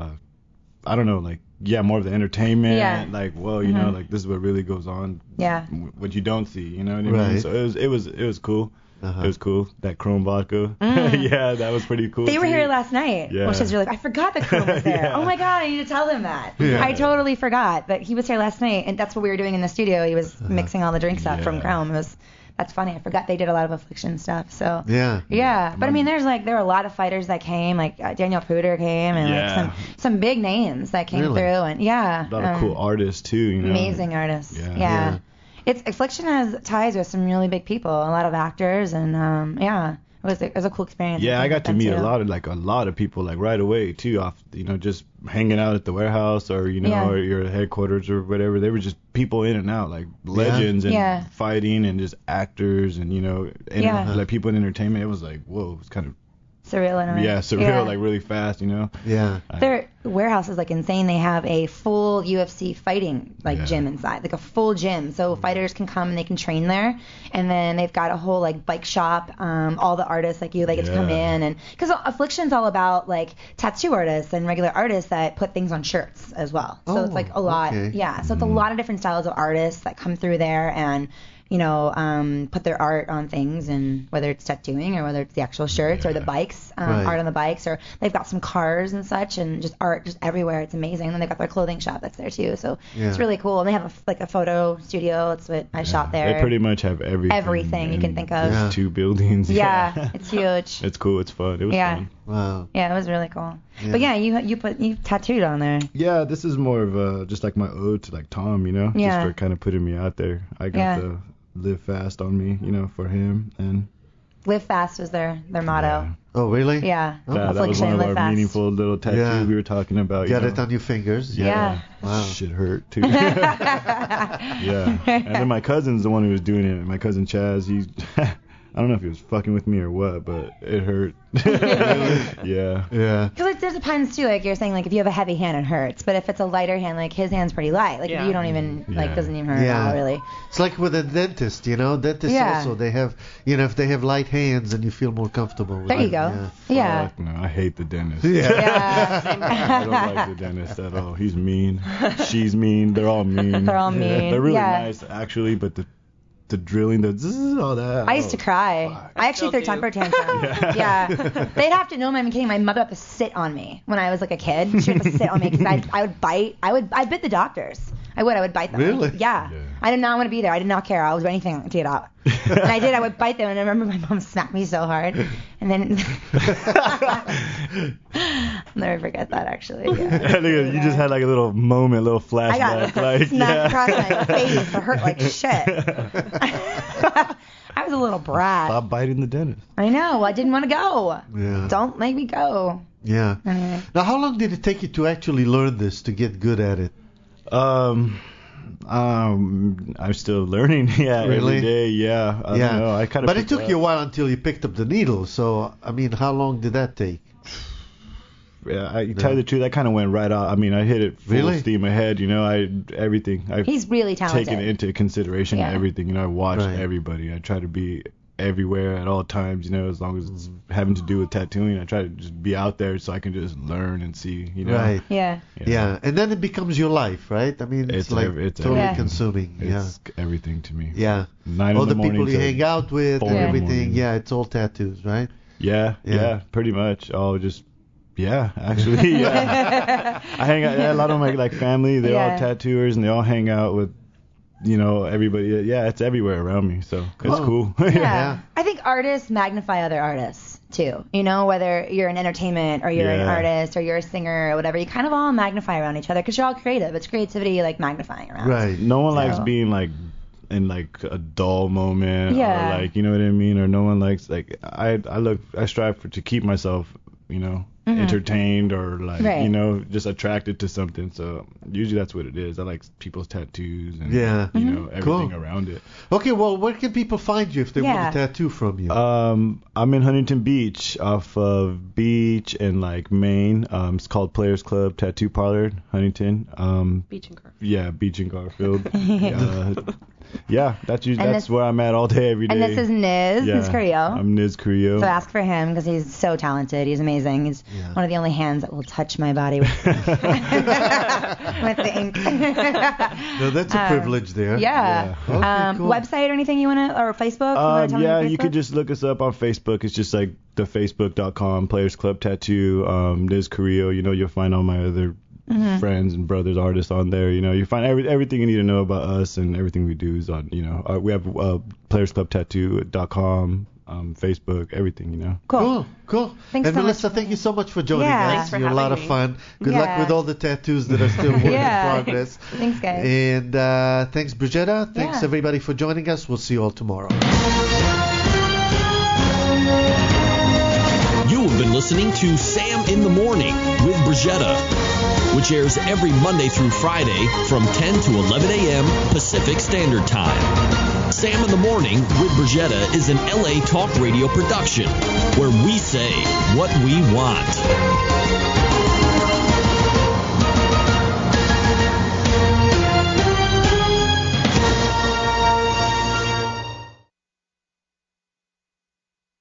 I don't know, like, yeah, more of the entertainment. Yeah. Like, well, you know, like this is what really goes on. Yeah. What you don't see, you know what I mean? Right. So it was cool. Uh-huh. It was cool. That Chrome vodka. Yeah, that was pretty cool. They were too. here last night, Yeah. which is really. I forgot that Chrome was there. Yeah. Oh my god, I need to tell him that. Yeah. I totally forgot, but he was here last night, and that's what we were doing in the studio. He was mixing all the drinks up from Yeah. Chrome. That's funny. I forgot they did a lot of Affliction stuff. So Yeah. yeah. But I mean, there were a lot of fighters that came, like Daniel Pruder came, and Yeah. like some big names that came Really? through, and yeah, A lot of cool artists too, you know. amazing artists. Yeah. Yeah. It's Affliction has ties with some really big people, a lot of actors, and yeah. It was a cool experience. Yeah, I working got with to them, meet too. a lot of people like right away too, off, you know, just hanging out at the warehouse or, you know, Yeah. or your headquarters or whatever. They were just people in and out, like legends and Yeah. fighting and just actors and, you know, Yeah. like people in entertainment. It was like, whoa, it's kind of Surreal in a way. surreal, like really fast, you know. Yeah. Their warehouse is like insane. They have a full UFC fighting Yeah. gym inside, like a full gym. So fighters can come and they can train there. And then they've got a whole like bike shop. All the artists like you, they get to come Yeah. in, and because Affliction's all about like tattoo artists and regular artists that put things on shirts as well. So it's like a lot. okay. Yeah. So it's a lot of different styles of artists that come through there and, you know, put their art on things, and whether it's tattooing or whether it's the actual shirts or the bikes, Right. art on the bikes, or they've got some cars and such, and just art just everywhere. It's amazing. And then they've got their clothing shop that's there too. So Yeah. it's really cool. And they have a photo studio. That's what I shot there. They pretty much have everything. Everything you can in think of. Yeah. 2 buildings. Yeah, it's huge. It's cool. It's fun. It was Yeah. fun. Wow. Yeah, it was really cool. Yeah. But yeah, you tattooed on there. Yeah, this is more of a just like my ode to like Tom, you know, Yeah. just for kind of putting me out there. I got Yeah. the live fast on me, you know, for him, and Live fast was their motto. Oh, really? Yeah. that was Affliction, one of live our fast. meaningful little tattoos Yeah. we were talking about. Get you it know. on your fingers. Yeah. Wow. Shit hurt too. Yeah. And then my cousin's the one who was doing it. My cousin Chaz, he's I don't know if he was fucking with me or what, but it hurt. Yeah. Yeah. Because it depends too. Like you're saying, like if you have a heavy hand, it hurts. But if it's a lighter hand, like his hand's pretty light. Like Yeah. you don't even like Yeah. doesn't even hurt Yeah. at all, really. It's like with a dentist, you know. Dentists Yeah. also, they have, you know, if they have light hands and you feel more comfortable with There you them. go. Yeah. Fuck no, I hate the dentist. Yeah. Yeah. I don't like the dentist at all. He's mean. She's mean. They're all mean. They're all mean. They're really Yeah. nice, actually, but the drilling, the zzz, all that. I used to cry. I actually threw still temper tantrum. Yeah. They'd have to know I'm kidding. My mother would have to sit on me when I was like a kid. She would have to sit on me because I would bite. I bit the doctors. I would bite them. Really? Yeah. I did not want to be there. I did not care. I would do anything to get out. And I did. I would bite them. And I remember my mom smacked me so hard. And then I'll never forget that actually. Yeah. You just had like a little moment, a little I flashback. got Like, smacked across yeah. my face. It hurt like shit. I was a little brat. Stop biting the dentist. I know. I didn't want to go. Yeah. Don't make me go. Yeah. Anyway. Now, how long did it take you to actually learn this, to get good at it? I'm still learning. Yeah, Really? every day. Yeah. I don't know. I kind of. But it took you a while until you picked up the needle. So, I mean, how long did that take? Yeah, I tell you the truth, I kind of went right out. I mean, I hit it full Really? steam ahead. You know, everything. I've He's really talented. taken into consideration Yeah. everything. You know, I watched Right. everybody. I try to be everywhere at all times, you know, as long as it's having to do with tattooing. I try to just be out there so I can just learn and see, you know. Right. Yeah. Yeah. And then it becomes your life, right? I mean, it's like totally everything. consuming. It's everything to me. Yeah. 9 all in the morning people you till hang out with 4 and in the everything. morning. Yeah, it's all tattoos, right? Yeah, pretty much. Actually, yeah. I hang out. Yeah, a lot of my like family, they're all tattooers, and they all hang out with, you know, everybody. Yeah, it's everywhere around me, so it's cool. Yeah. I think artists magnify other artists too. You know, whether you're in entertainment or you're an artist or you're a singer or whatever, you kind of all magnify around each other because you're all creative. It's creativity, like magnifying around. Right. No one likes being like in like a dull moment or like, you know what I mean, or no one likes like I strive to keep myself, you know, entertained or like, you know, just attracted to something. So usually that's what it is. I like people's tattoos and you know, everything around it. Okay, well, where can people find you if they want a tattoo from you? I'm in Huntington Beach, off of Beach and like Maine. It's called Players Club Tattoo Parlor, Huntington. Beach and Garfield. Yeah, Beach and Garfield. Yeah, that's where I'm at all day, every day. And this is Niz Carrillo. I'm Niz Carrillo. So ask for him because he's so talented. He's amazing. He's one of the only hands that will touch my body with, with the ink. No, that's a privilege there. Yeah. Okay, cool. Website or anything you want to, or Facebook? You could just look us up on Facebook. It's just like the facebook.com, Players Club Tattoo, Niz Carrillo. You know, you'll find all my other friends and brothers, artists on there. You know, you find everything you need to know about us, and everything we do is on, you know, we have playersclubtattoo.com, Facebook, everything, you know. Cool. And Thanks so Melissa, much. thank you so much for joining us. Thanks for You're a lot of having fun. Good luck with all the tattoos that are still work in progress. Thanks, guys. And thanks, Brigetta. Thanks, everybody, for joining us. We'll see you all tomorrow. You have been listening to Sam in the Morning with Brigetta, which airs every Monday through Friday from 10 to 11 a.m. Pacific Standard Time. Sam in the Morning with Brigetta is an LA Talk Radio production where we say what we want.